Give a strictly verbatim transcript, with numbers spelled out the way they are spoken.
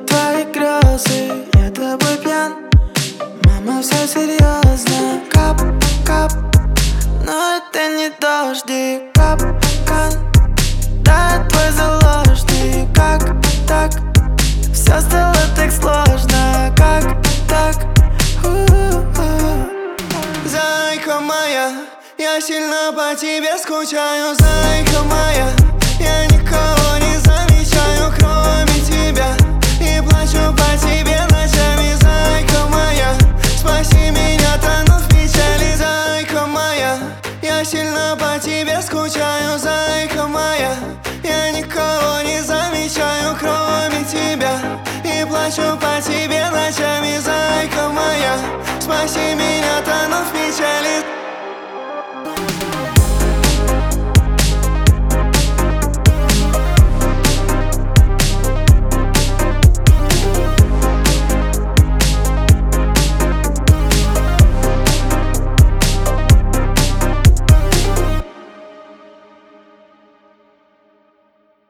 твои грезы, я тобой пьян. Мама, все серьезно, кап, кап. Но это не дождик, капкан. Да, твой заложник, как так? Все стало так сложно, как так? У-у-у. Зайка моя, я сильно по тебе скучаю. Зайка моя, я никого не замечаю, кроме тебя, и плачу по тебе ночами. Зайка моя, спаси меня, тону в печали. Зайка моя, я сильно по тебе скучаю. Зайка моя, я никого не замечаю, кроме тебя, и плачу по тебе ночами. Зайка моя, спаси меня, тону в печали.